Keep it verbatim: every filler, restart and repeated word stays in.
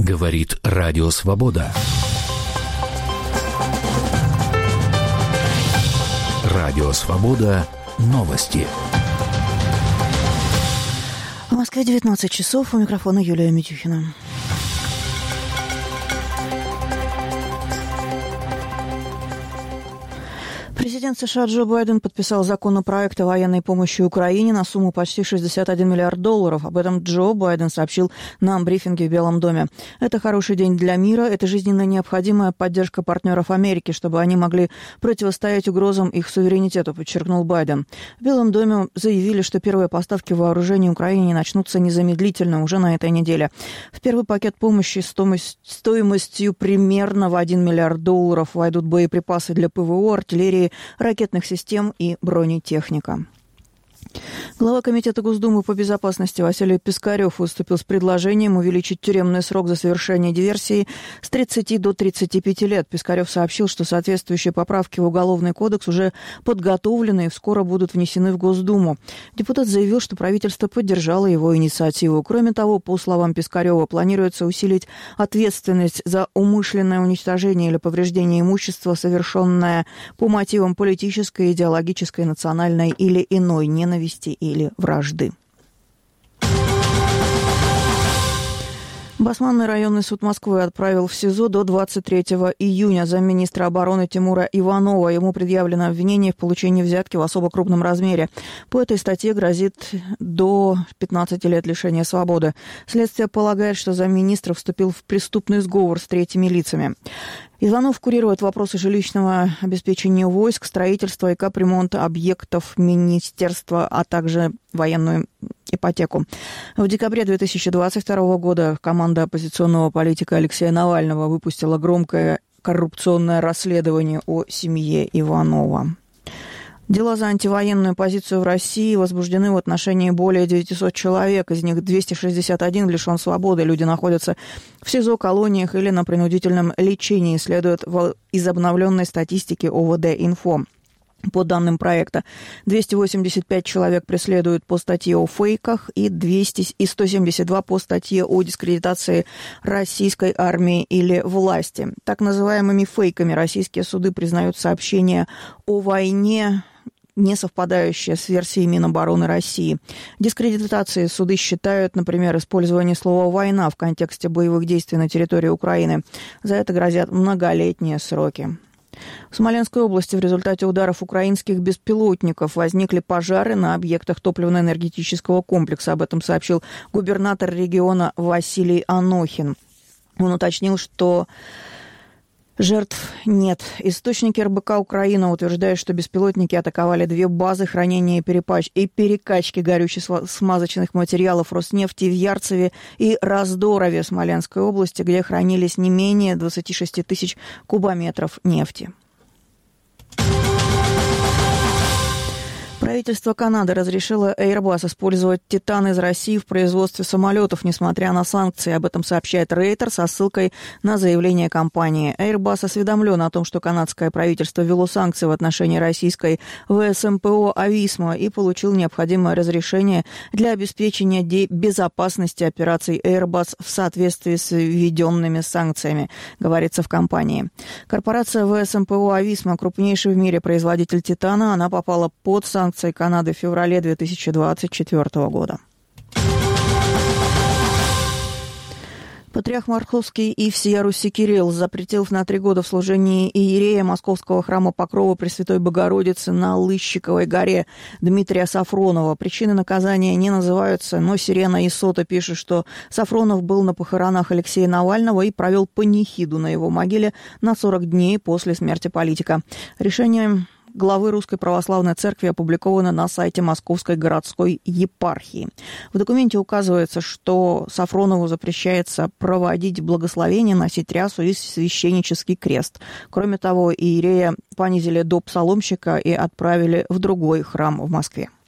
Говорит Радио Свобода. Радио Свобода. Новости. В Москве девятнадцать часов. У микрофона Юлия Митюхина. Президент США Джо Байден подписал законопроект о военной помощи Украине на сумму почти шестьдесят один миллиард долларов. Об этом Джо Байден сообщил на брифинге в Белом доме. Это хороший день для мира, это жизненно необходимая поддержка партнеров Америки, чтобы они могли противостоять угрозам их суверенитету, подчеркнул Байден. В Белом доме заявили, что первые поставки вооружений Украине начнутся незамедлительно уже на этой неделе. В первый пакет помощи стоимостью примерно в один миллиард долларов войдут боеприпасы для ПВО, артиллерии, ракетных систем и бронетехника. Глава Комитета Госдумы по безопасности Василий Пискарев выступил с предложением увеличить тюремный срок за совершение диверсии с тридцати до тридцати пяти лет. Пискарев сообщил, что соответствующие поправки в Уголовный кодекс уже подготовлены и скоро будут внесены в Госдуму. Депутат заявил, что правительство поддержало его инициативу. Кроме того, по словам Пискарева, планируется усилить ответственность за умышленное уничтожение или повреждение имущества, совершенное по мотивам политической, идеологической, национальной или иной ненависти или вражды. Басманный районный суд Москвы отправил в СИЗО до двадцать третьего июня замминистра обороны Тимура Иванова. Ему предъявлено обвинение в получении взятки в особо крупном размере. По этой статье грозит до пятнадцати лет лишения свободы. Следствие полагает, что замминистра вступил в преступный сговор с третьими лицами. Иванов курирует вопросы жилищного обеспечения войск, строительства и капремонта объектов министерства, а также военную ипотеку. В декабре две тысячи двадцать второго года команда оппозиционного политика Алексея Навального выпустила громкое коррупционное расследование о семье Иванова. Дела за антивоенную позицию в России возбуждены в отношении более девятисот человек. Из них двести шестьдесят один лишен свободы. Люди находятся в СИЗО, колониях или на принудительном лечении, следует из обновленной статистики о вэ дэ-инфо. По данным проекта, двести восемьдесят пять человек преследуют по статье о фейках и, двести, и сто семьдесят два по статье о дискредитации российской армии или власти. Так называемыми фейками российские суды признают сообщения о войне, не совпадающие с версией Минобороны России. Дискредитацией суды считают, например, использование слова «война» в контексте боевых действий на территории Украины. За это грозят многолетние сроки. В Смоленской области в результате ударов украинских беспилотников возникли пожары на объектах топливно-энергетического комплекса. Об этом сообщил губернатор региона Василий Анохин. Он уточнил, что жертв нет. Источники эр бэ ка Украина утверждают, что беспилотники атаковали две базы хранения и, перепач... и перекачки горюче-смазочных материалов Роснефти в Ярцеве и Раздорове Смоленской области, где хранились не менее двадцати шести тысяч кубометров нефти. Правительство Канады разрешило Airbus использовать «Титан» из России в производстве самолетов, несмотря на санкции. Об этом сообщает Рейтер со ссылкой на заявление компании. Airbus осведомлен о том, что канадское правительство ввело санкции в отношении российской вэ эс эм пэ о «Ависма» и получил необходимое разрешение для обеспечения безопасности операций Airbus в соответствии с введенными санкциями, говорится в компании. Корпорация вэ эс эм пэ о «Ависма» крупнейший в мире производитель «Титана». Она попала под санкции Канады в феврале две тысячи двадцать четвёртого года. Патриарх Московский и всея Руси Кирилл запретил на три года в служении иерея Московского храма Покрова Пресвятой Богородицы на Лыщиковой горе Дмитрия Сафронова. Причины наказания не называются, но Сирена Исота пишет, что Сафронов был на похоронах Алексея Навального и провел панихиду на его могиле на сорок дней после смерти политика. Решение главы Русской Православной Церкви опубликовано на сайте Московской городской епархии. В документе указывается, что Сафронову запрещается проводить благословение, носить рясу и священнический крест. Кроме того, иерея понизили до псаломщика и отправили в другой храм в Москве.